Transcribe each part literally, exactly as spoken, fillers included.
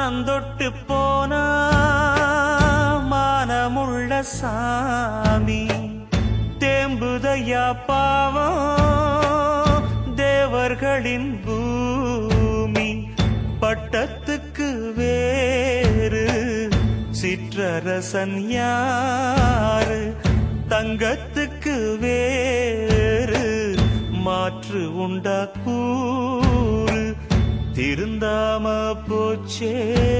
வானந்தொட்டு போனா மானமுள்ள சாமி தேம்புதையா பாவம் தேவர்களின் பூமி பட்டத்துக்கு வேறு சிற்றரசன் யாரு தங்கத்துக்கு வேறு மாற்று உண்டா கூறு திருந்தாம போச்சே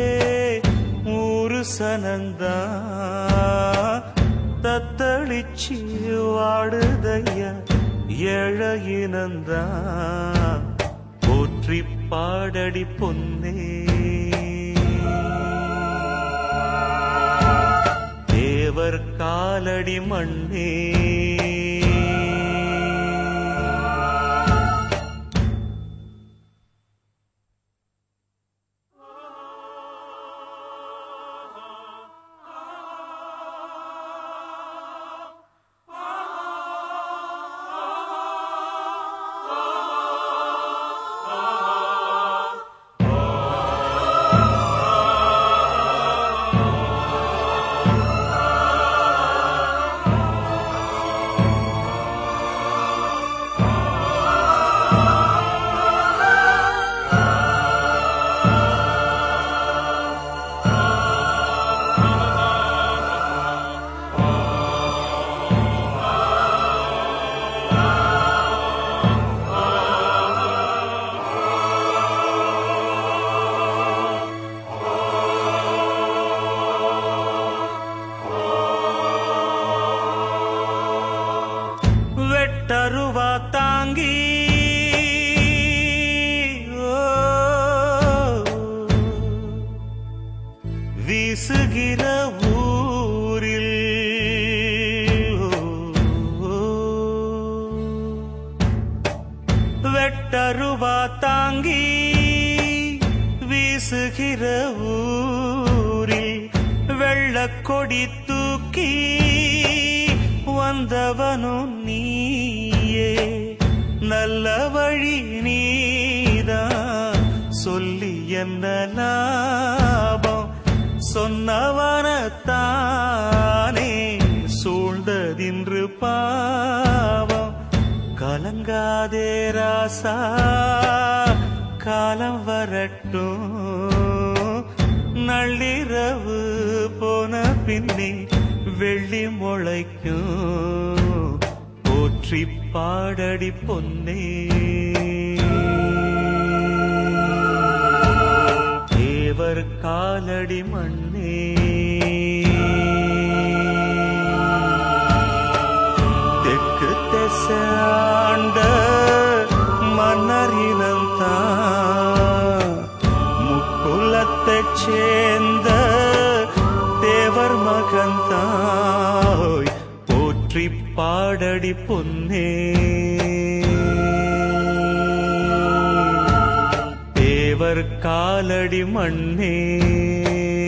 ஊரு சனந்தா தத்தளிச்சு வாடுதையா ஏழையினந்தா போற்றி பாடடி பொன்னே தேவர் காலடி மண்ணே வெட்டருவா தாங்கி வீசுகிற ஊரில் வெட்டருவா தாங்கி வீசுகிற ஊரில் வெள்ளக்கொடி தூக்கி வந்தவனும் நீயே நல்ல வழி நீதான் சொல்லி என்ன லாபம் சொன்னவனத்தானே சூழ்ந்ததின்று பாவம் கலங்காதே ராசா காலம் வரட்டும் நள்ளிரவு போன பின்னே வெள்ளி முளைக்கும் போற்றி பாடடி பொன்னே தேவர் காலடி மண்ணே தெற்கு திசாண்ட மன்னரினந்தான் முக்குலத்தைச் சேர்ந்த தேவர் மகந்தாய் போற்றி பாடடி பொன்னே தேவர் காலடி மண்ணே